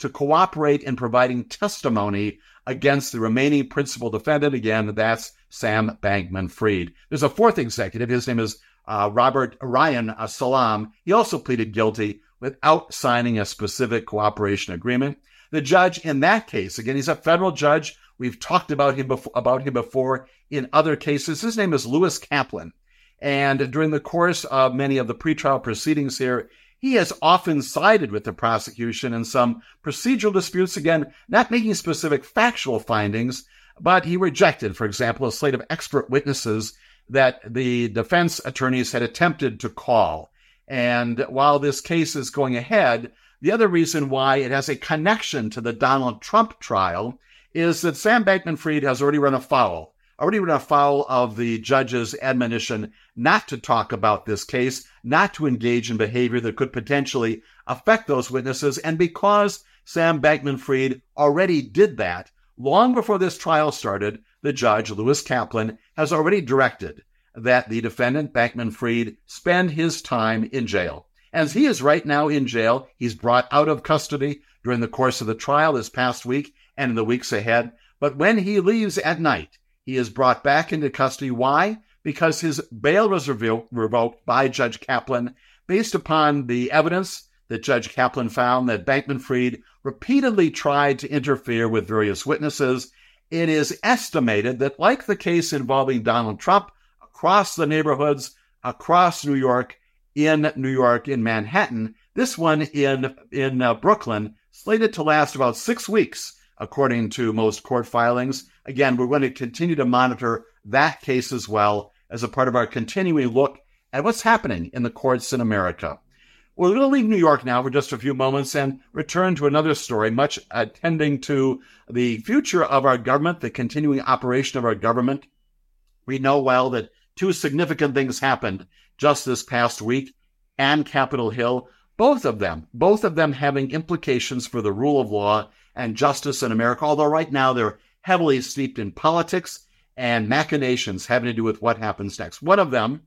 to cooperate in providing testimony against the remaining principal defendant. Again, that's Sam Bankman-Fried. There's a fourth executive. His name is uh, Robert Ryan uh, Salam. He also pleaded guilty without signing a specific cooperation agreement. The judge in that case, again, he's a federal judge. We've talked about him before, about him before in other cases. His name is Lewis Kaplan. And during the course of many of the pretrial proceedings here, he has often sided with the prosecution in some procedural disputes, again, not making specific factual findings, but he rejected, for example, a slate of expert witnesses that the defense attorneys had attempted to call. And while this case is going ahead, the other reason why it has a connection to the Donald Trump trial is that Sam Bankman-Fried has already run afoul, already run afoul of the judge's admonition not to talk about this case, not to engage in behavior that could potentially affect those witnesses. And because Sam Bankman-Fried already did that, long before this trial started, the judge, Lewis Kaplan, has already directed that the defendant, Bankman-Fried, spend his time in jail. As he is right now in jail, he's brought out of custody during the course of the trial this past week and in the weeks ahead. But when he leaves at night, he is brought back into custody. Why? Because his bail was revo- revoked by Judge Kaplan based upon the evidence that Judge Kaplan found that Bankman-Fried repeatedly tried to interfere with various witnesses. It is estimated that, like the case involving Donald Trump, across the neighborhoods, across New York, in New York, in Manhattan, this one in, in uh, Brooklyn, slated to last about six weeks, according to most court filings. Again, we're going to continue to monitor that case as well as a part of our continuing look at what's happening in the courts in America. We're going to leave New York now for just a few moments and return to another story, much attending to the future of our government, the continuing operation of our government. We know well that two significant things happened just this past week on Capitol Hill, both of them, both of them having implications for the rule of law and justice in America, although right now they're heavily steeped in politics and machinations having to do with what happens next. One of them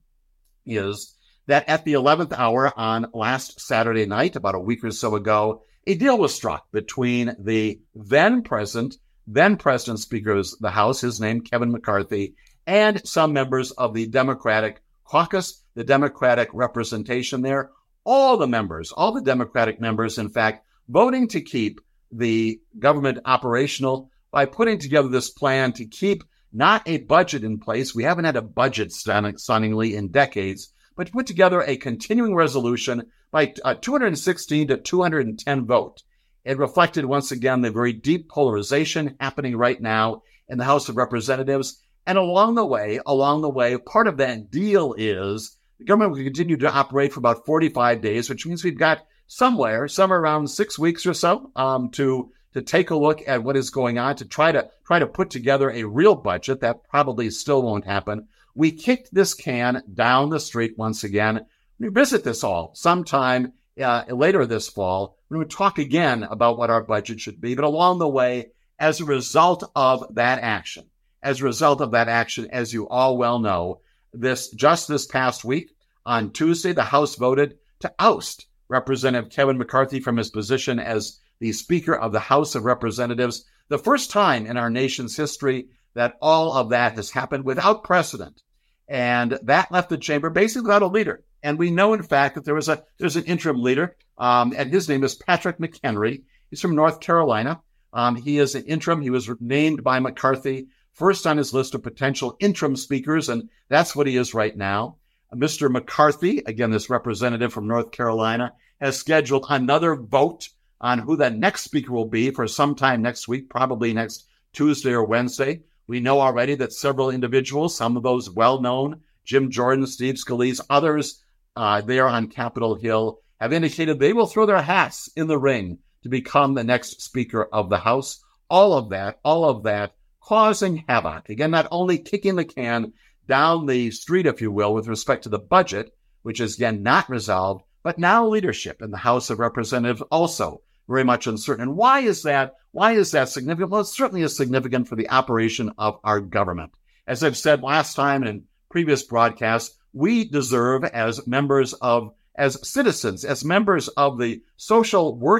is that at the eleventh hour on last Saturday night, about a week or so ago, a deal was struck between the then president, then President Speaker of the House, his name Kevin McCarthy, and some members of the Democratic caucus, the Democratic representation there. All the members, all the Democratic members, in fact, voting to keep the government operational by putting together this plan to keep not a budget in place. We haven't had a budget, stunningly, in decades, but to put together a continuing resolution by a two hundred sixteen to two hundred ten vote. It reflected, once again, the very deep polarization happening right now in the House of Representatives. And along the way, along the way, part of that deal is the government will continue to operate for about forty-five days, which means we've got somewhere, somewhere around six weeks or so, um, to to take a look at what is going on, to try to try to put together a real budget. That probably still won't happen. We kicked this can down the street once again. We visit this all sometime uh, later this fall. We're going to talk again about what our budget should be. But along the way, as a result of that action, as a result of that action, as you all well know, this just this past week, on Tuesday, the House voted to oust Representative Kevin McCarthy from his position as the Speaker of the House of Representatives. The first time in our nation's history that all of that has happened without precedent. And that left the chamber basically without a leader. And we know, in fact, that there was a there's an interim leader, um, and his name is Patrick McHenry. He's from North Carolina. Um, he is an interim. He was named by McCarthy first on his list of potential interim speakers, and that's what he is right now. Mister McCarthy, again, this representative from North Carolina, has scheduled another vote on who the next speaker will be for sometime next week, probably next Tuesday or Wednesday. We know already that several individuals, some of those well-known, Jim Jordan, Steve Scalise, others uh, there on Capitol Hill, have indicated they will throw their hats in the ring to become the next Speaker of the House. All of that, all of that causing havoc. Again, not only kicking the can down the street, if you will, with respect to the budget, which is, again, not resolved, but now leadership in the House of Representatives also very much uncertain. And why is that? Why is that significant? Well, it certainly is significant for the operation of our government. As I've said last time and in previous broadcasts, we deserve as members of, as citizens, as members of the social work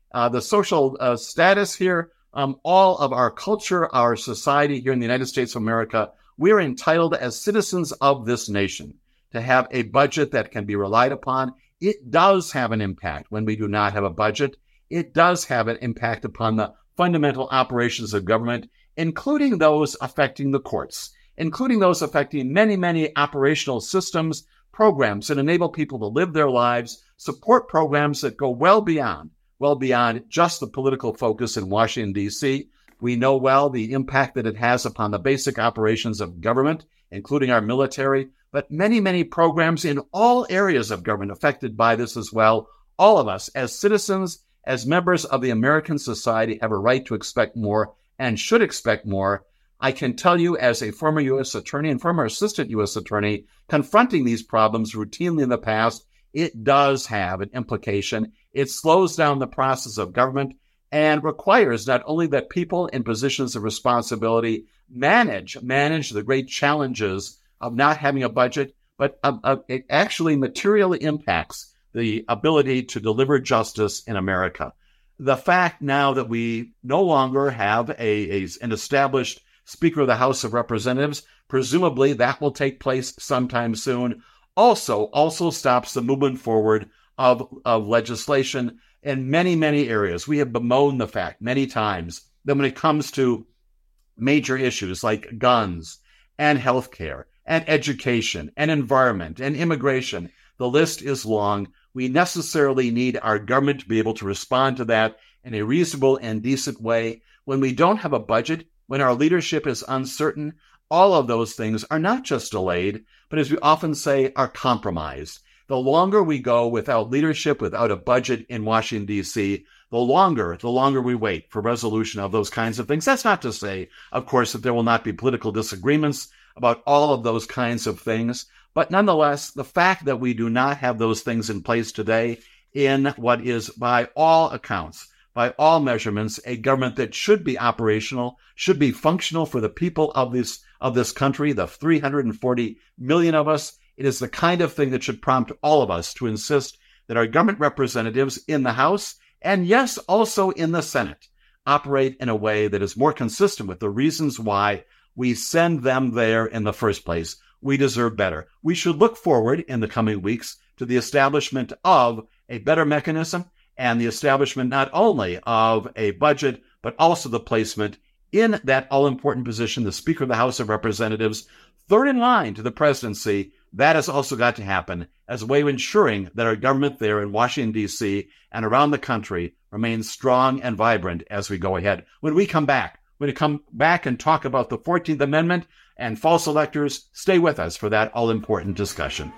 uh, the social uh, status here, um, all of our culture, our society here in the United States of America, we're entitled as citizens of this nation to have a budget that can be relied upon. It does have an impact when we do not have a budget. It does have an impact upon the fundamental operations of government, including those affecting the courts, including those affecting many, many operational systems, programs that enable people to live their lives, support programs that go well beyond, well beyond just the political focus in Washington, D C. We know well the impact that it has upon the basic operations of government, including our military, but many, many programs in all areas of government affected by this as well. All of us as citizens, as members of the American society, have a right to expect more and should expect more. I can tell you as a former U S attorney and former assistant U S attorney confronting these problems routinely in the past, it does have an implication. It slows down the process of government and requires not only that people in positions of responsibility manage, manage the great challenges of not having a budget, but uh, uh, it actually materially impacts the ability to deliver justice in America. The fact now that we no longer have a, a an established Speaker of the House of Representatives, presumably that will take place sometime soon, also also stops the movement forward of, of legislation in many, many areas. We have bemoaned the fact many times that when it comes to major issues like guns and healthcare and education and environment and immigration, the list is long. We necessarily need our government to be able to respond to that in a reasonable and decent way. When we don't have a budget, when our leadership is uncertain, all of those things are not just delayed, but as we often say, are compromised. The longer we go without leadership, without a budget in Washington, D C, the longer, the longer we wait for resolution of those kinds of things. That's not to say, of course, that there will not be political disagreements about all of those kinds of things. But nonetheless, the fact that we do not have those things in place today in what is, by all accounts, by all measurements, a government that should be operational, should be functional for the people of this of this country, the three hundred forty million of us. It is the kind of thing that should prompt all of us to insist that our government representatives in the House, and yes, also in the Senate, operate in a way that is more consistent with the reasons why we send them there in the first place. We deserve better. We should look forward in the coming weeks to the establishment of a better mechanism and the establishment not only of a budget, but also the placement in that all-important position, the Speaker of the House of Representatives, third in line to the presidency. That has also got to happen as a way of ensuring that our government there in Washington, D C and around the country remains strong and vibrant as we go ahead. When we come back, when we come back and talk about the fourteenth Amendment and false electors, stay with us for that all-important discussion.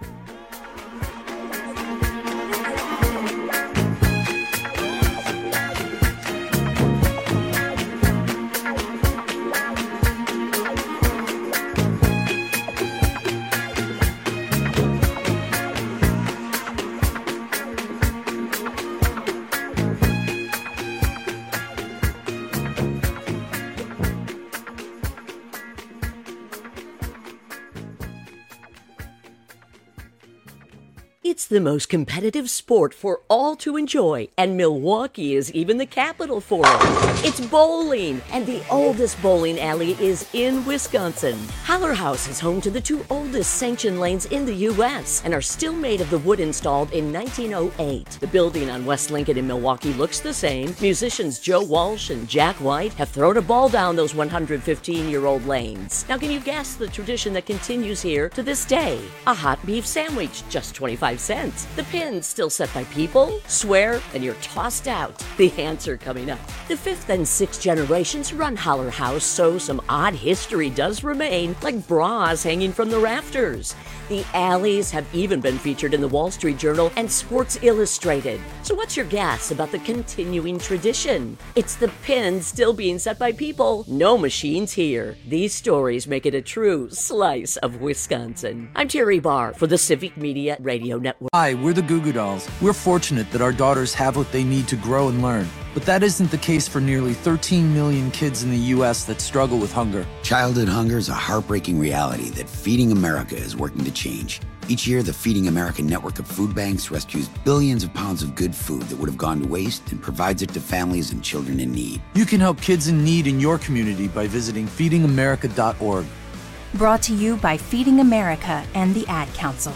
It's the most competitive sport for all to enjoy, and Milwaukee is even the capital for it. It's bowling, and the oldest bowling alley is in Wisconsin. Haller House is home to the two oldest sanctioned lanes in the U S and are still made of the wood installed in nineteen oh eight. The building on West Lincoln in Milwaukee looks the same. Musicians Joe Walsh and Jack White have thrown a ball down those one hundred fifteen-year-old lanes. Now, can you guess the tradition that continues here to this day? A hot beef sandwich, just twenty-five cents. The pin's still set by people. Swear, and you're tossed out. The answer coming up. The fifth and sixth generations run Haller House, so some odd history does remain, like bras hanging from the rafters. The alleys have even been featured in the Wall Street Journal and Sports Illustrated. So what's your guess about the continuing tradition? It's the pin still being set by people. No machines here. These stories make it a true slice of Wisconsin. I'm Terry Barr for the Civic Media Radio Network. Hi, we're the Goo Goo Dolls. We're fortunate that our daughters have what they need to grow and learn. But that isn't the case for nearly thirteen million kids in the U S that struggle with hunger. Childhood hunger is a heartbreaking reality that Feeding America is working to change. Each year, the Feeding America network of food banks rescues billions of pounds of good food that would have gone to waste and provides it to families and children in need. You can help kids in need in your community by visiting feeding america dot org. Brought to you by Feeding America and the Ad Council.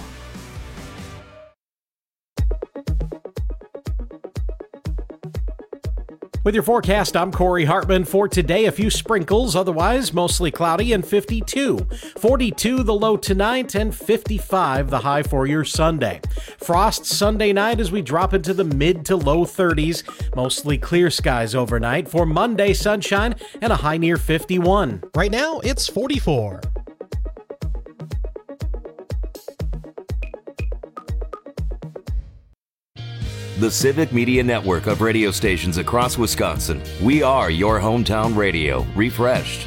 With your forecast, I'm Corey Hartman. For today, a few sprinkles, otherwise mostly cloudy, and fifty-two. forty-two the low tonight, and fifty-five the high for your Sunday. Frost Sunday night as we drop into the mid to low thirties. Mostly clear skies overnight. For Monday, sunshine and a high near fifty-one. Right now, it's forty-four. The Civic Media Network of radio stations across Wisconsin. We are your hometown radio, refreshed.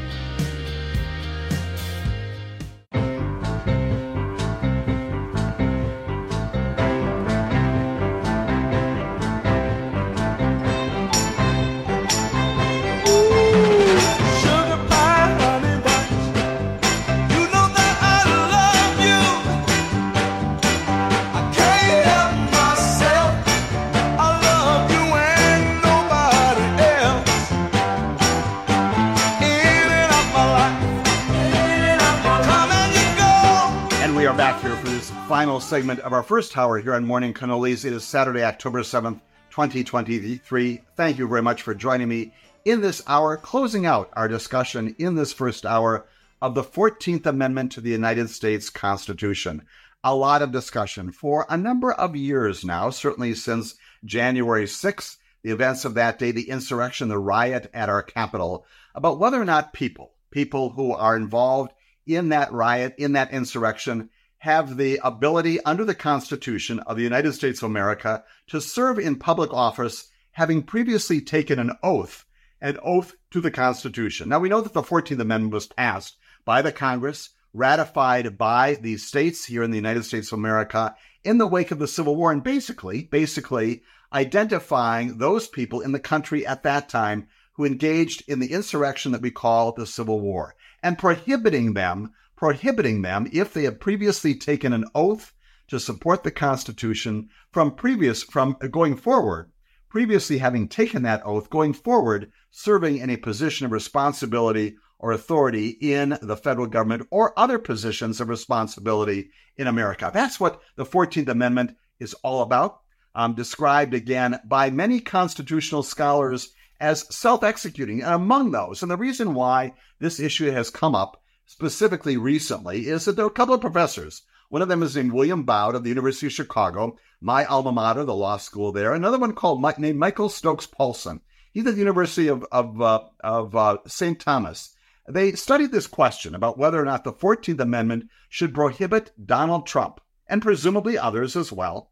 Final segment of our first hour here on Morning Cannolis. It is Saturday, October seventh, twenty twenty-three. Thank you very much for joining me in this hour, closing out our discussion in this first hour of the fourteenth Amendment to the United States Constitution. A lot of discussion for a number of years now, certainly since January sixth, the events of that day, the insurrection, the riot at our Capitol, about whether or not people, people who are involved in that riot, in that insurrection, have the ability under the Constitution of the United States of America to serve in public office, having previously taken an oath, an oath to the Constitution. Now, we know that the fourteenth Amendment was passed by the Congress, ratified by the states here in the United States of America in the wake of the Civil War, and basically, basically identifying those people in the country at that time who engaged in the insurrection that we call the Civil War, and prohibiting them prohibiting them, if they had previously taken an oath to support the Constitution, from previous, from going forward, previously having taken that oath, going forward, serving in a position of responsibility or authority in the federal government or other positions of responsibility in America. That's what the fourteenth Amendment is all about, um, described again by many constitutional scholars as self-executing. And among those, and the reason why this issue has come up specifically recently, is that there are a couple of professors. One of them is named William Bowd of the University of Chicago, my alma mater, the law school there. Another one called named Michael Stokes Paulson. He's at the University of, of, uh, of uh, Saint Thomas. They studied this question about whether or not the fourteenth Amendment should prohibit Donald Trump, and presumably others as well,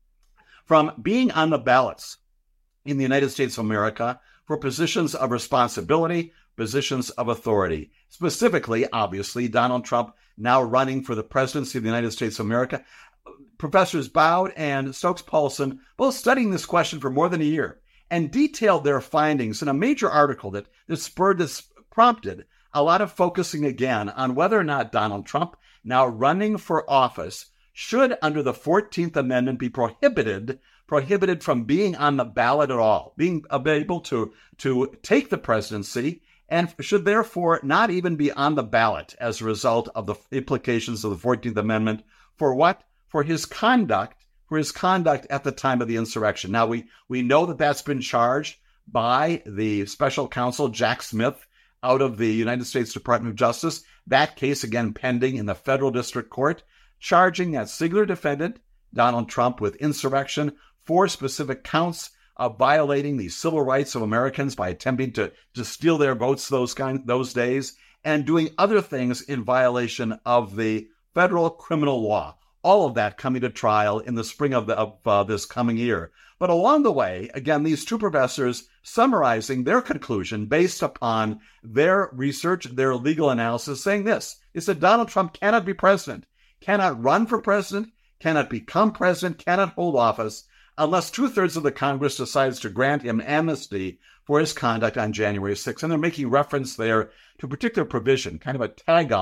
from being on the ballots in the United States of America for positions of responsibility, positions of authority. Specifically, obviously, Donald Trump now running for the presidency of the United States of America. Professors Bowd and Stokes Paulson both studying this question for more than a year and detailed their findings in a major article that, that spurred this, prompted a lot of focusing again on whether or not Donald Trump, now running for office, should, under the fourteenth Amendment, be prohibited prohibited from being on the ballot at all, being able to, to take the presidency, and should therefore not even be on the ballot as a result of the implications of the fourteenth Amendment. For what? For his conduct, for his conduct at the time of the insurrection. Now, we, we know that that's been charged by the special counsel, Jack Smith, out of the United States Department of Justice. That case, again, pending in the federal district court, charging that singular defendant, Donald Trump, with insurrection, four specific counts of violating the civil rights of Americans by attempting to, to steal their votes those kind those days, and doing other things in violation of the federal criminal law. All of that coming to trial in the spring of, the, of uh, this coming year. But along the way, again, these two professors summarizing their conclusion based upon their research, their legal analysis, saying this, is that Donald Trump cannot be president, cannot run for president, cannot become president, cannot hold office, unless two-thirds of the Congress decides to grant him amnesty for his conduct on January sixth. And they're making reference there to a particular provision, kind of a tag-on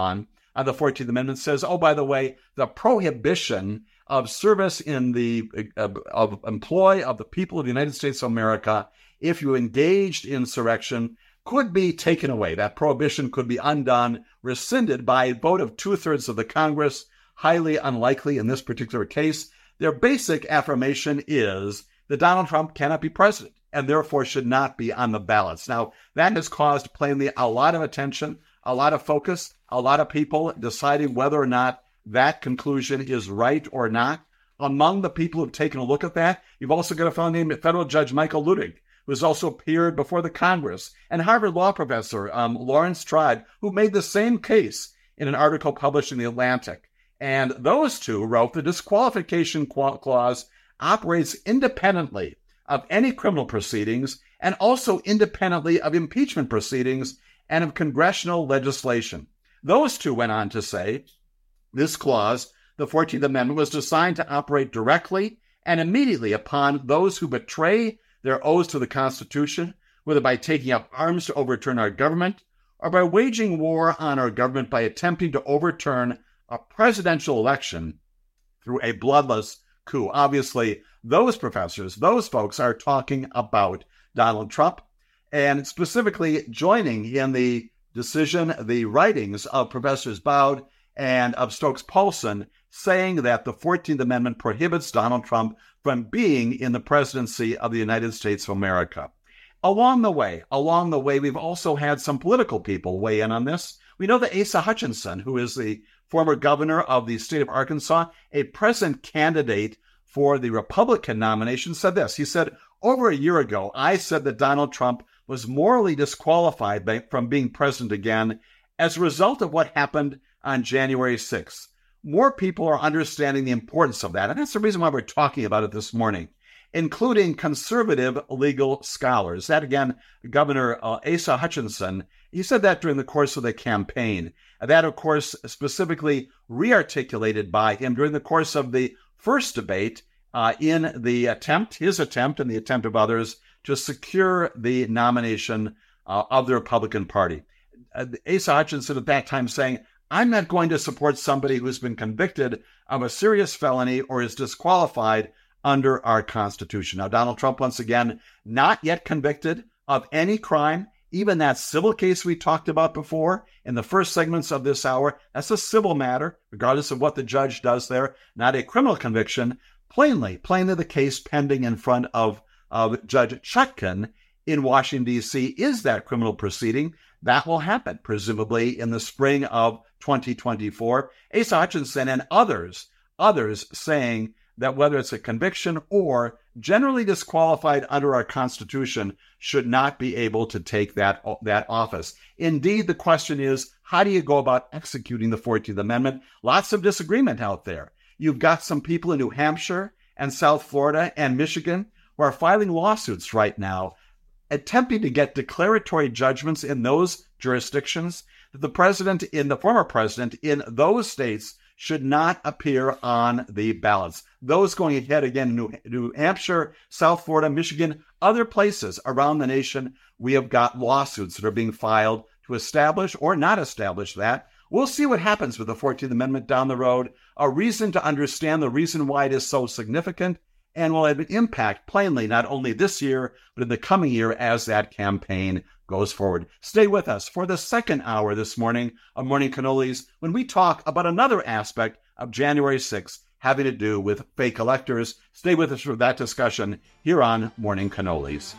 on the fourteenth Amendment says, oh, by the way, the prohibition of service in the uh, of employ of the people of the United States of America, if you engaged in insurrection, could be taken away. That prohibition could be undone, rescinded by a vote of two-thirds of the Congress. Highly unlikely in this particular case. Their basic affirmation is that Donald Trump cannot be president and therefore should not be on the ballots. Now, that has caused plainly a lot of attention, a lot of focus, a lot of people deciding whether or not that conclusion is right or not. Among the people who've taken a look at that, you've also got a fellow named federal judge Michael Luttig, who has also appeared before the Congress, and Harvard law professor um, Lawrence Tribe, who made the same case in an article published in The Atlantic. And those two wrote the disqualification clause operates independently of any criminal proceedings and also independently of impeachment proceedings and of congressional legislation. Those two went on to say this clause, the fourteenth Amendment, was designed to operate directly and immediately upon those who betray their oaths to the Constitution, whether by taking up arms to overturn our government or by waging war on our government by attempting to overturn a presidential election through a bloodless coup. Obviously, those professors, those folks are talking about Donald Trump, and specifically joining in the decision, the writings of Professors Baude and of Stokes-Paulson, saying that the fourteenth Amendment prohibits Donald Trump from being in the presidency of the United States of America. Along the way, along the way, we've also had some political people weigh in on this. We know that Asa Hutchinson, who is the former governor of the state of Arkansas, a present candidate for the Republican nomination, said this. He said, over a year ago, I said that Donald Trump was morally disqualified by, from being president again as a result of what happened on January sixth. More people are understanding the importance of that, and that's the reason why we're talking about it this morning, including conservative legal scholars. That, again, Governor uh, Asa Hutchinson, he said that during the course of the campaign. That, of course, specifically re-articulated by him during the course of the first debate uh, in the attempt, his attempt and the attempt of others, to secure the nomination uh, of the Republican Party. Uh, Asa Hutchinson at that time saying, I'm not going to support somebody who's been convicted of a serious felony or is disqualified under our Constitution. Now, Donald Trump, once again, not yet convicted of any crime, even that civil case we talked about before in the first segments of this hour. That's a civil matter, regardless of what the judge does there, not a criminal conviction. Plainly, plainly the case pending in front of, of Judge Chutkan in Washington, D C is that criminal proceeding. That will happen, presumably, in the spring of twenty twenty-four. Asa Hutchinson and others, others saying that whether it's a conviction or generally disqualified under our Constitution should not be able to take that, that office. Indeed, the question is, how do you go about executing the fourteenth Amendment? Lots of disagreement out there. You've got some people in New Hampshire and South Florida and Michigan who are filing lawsuits right now, attempting to get declaratory judgments in those jurisdictions that the president in the former president in those states should not appear on the ballots. Those going ahead again in New, New Hampshire, South Florida, Michigan, other places around the nation, we have got lawsuits that are being filed to establish or not establish that. We'll see what happens with the fourteenth Amendment down the road, a reason to understand the reason why it is so significant, and will have an impact plainly not only this year, but in the coming year as that campaign goes forward. Stay with us for the second hour this morning of Morning Cannolis when we talk about another aspect of January sixth having to do with fake electors. Stay with us for that discussion here on Morning Cannolis.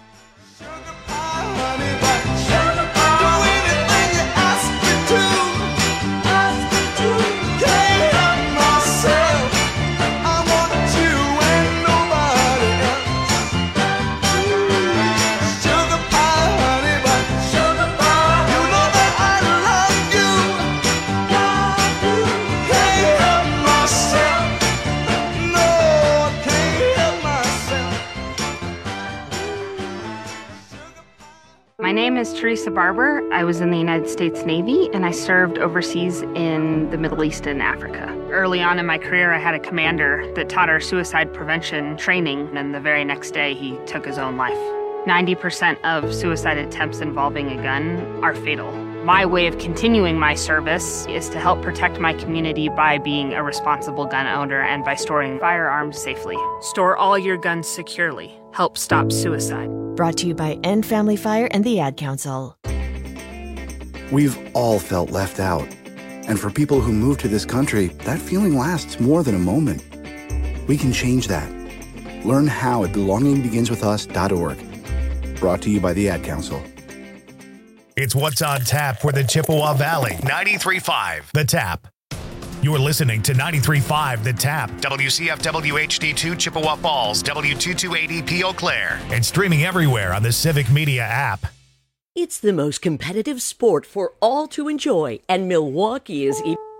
My name is Teresa Barber. I was in the United States Navy, and I served overseas in the Middle East and Africa. Early on in my career, I had a commander that taught our suicide prevention training, and the very next day, he took his own life. ninety percent of suicide attempts involving a gun are fatal. My way of continuing my service is to help protect my community by being a responsible gun owner and by storing firearms safely. Store all your guns securely. Help stop suicide. Brought to you by End Family Fire and the Ad Council. We've all felt left out. And for people who move to this country, that feeling lasts more than a moment. We can change that. Learn how at belonging begins with us dot org. Brought to you by the Ad Council. It's What's on Tap for the Chippewa Valley. ninety-three point five The Tap. You're listening to ninety-three point five The Tap. W C F W H D two Chippewa Falls, W two two eight E P Eau Claire. And streaming everywhere on the Civic Media app. It's the most competitive sport for all to enjoy, and Milwaukee is even...